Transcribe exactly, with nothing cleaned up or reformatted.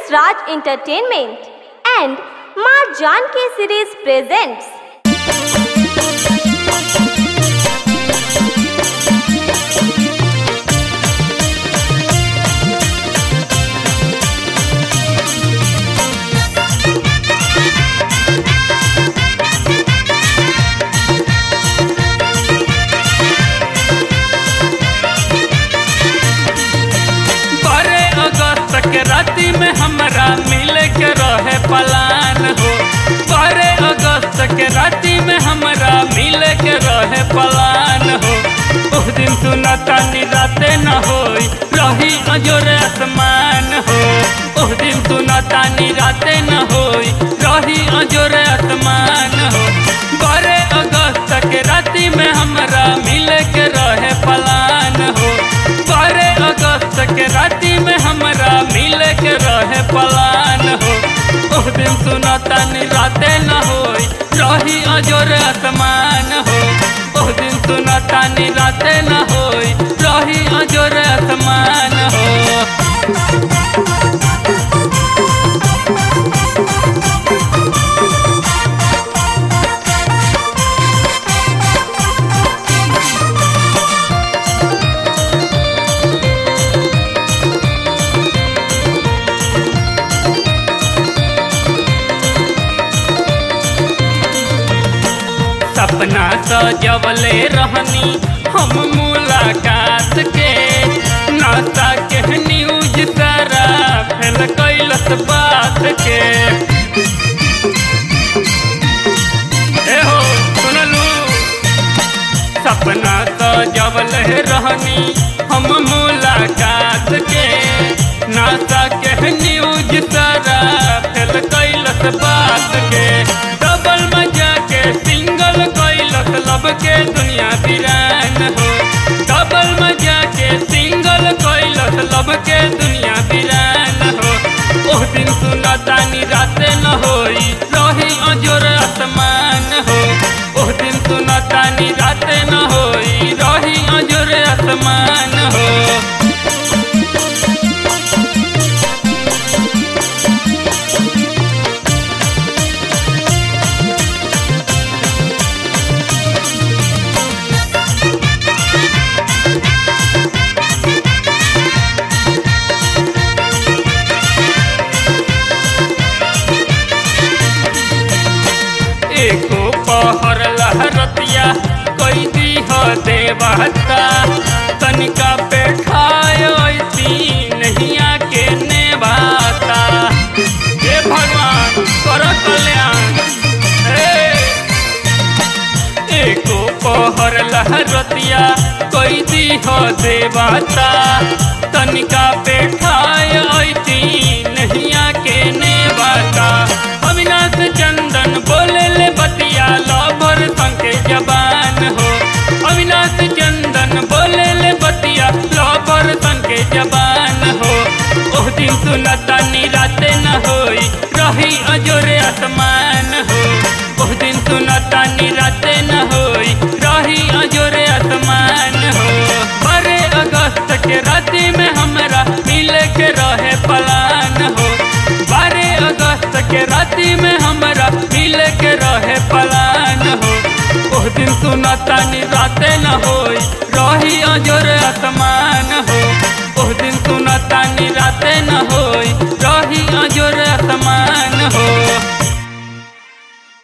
Raj Entertainment and Maa Janki series presents के राती में हमरा मिले के रहे पलान हो। बारह अगस्त के राती में हमरा मिले के रहे पलान हो। उस दिन सुनता निराते न होई रही अजोरे आसमान हो। उस दिन सुनता निराते न होई रही अजोरे आसमान हो। बारह अगस्त के राती में हमरा मिले के रहे पलान हो। बारह अगस्त के राती में हमरा मिले के रहे पलान हो। उस दिन सुनता निराते न होई रही अजोर आसमान हो। उस दिन सुनता निराते न होई रही अजोर आसमान हो। सपना सजवले रहनी हम मुलाकात के नाता के न्यूज सारा फैल कैलस बात के। ए हो सुनलू सपना सजवले रहनी हम मुलाकात के नाता के न्यूज सारा फैल कैलस बात के। डबल मजा के सिंगल लब के दुनिया वीरान हो। डबल मजा के सिंगल कैलस लब के दुनिया वीरान हो। ओह दिन सुनता निराते न होई रही अजोर आसमान हो। ओह दिन सुनता निराते न होई रही अजोर आसमान हो। एको पहर लहरतिया कोई दी हो देवता तनिका पे खाई नहीं आके नेवाता। हे भगवान कर कल्याण। एको पहर लहरतिया कोई दी हो देवता तनिका पे खाई नहीं आके नेवाता। अविनाश चंदन बोले ले बतिया लवर संके जबान हो। अविनाश चंदन बोले ले बतिया लवर संके जबान हो। ओह दिन सुनता निराते न होई रही अजोरे आसमान हो। ओह दिन सुनता निराते न होई रही अजोरे आसमान हो। बारह अगस्त के राती में हमरा मिले के रहे पलान हो। बारह अगस्त के राती में हमरा मिले के रहे पलान हो। ओह दिन सुनता निराते न हो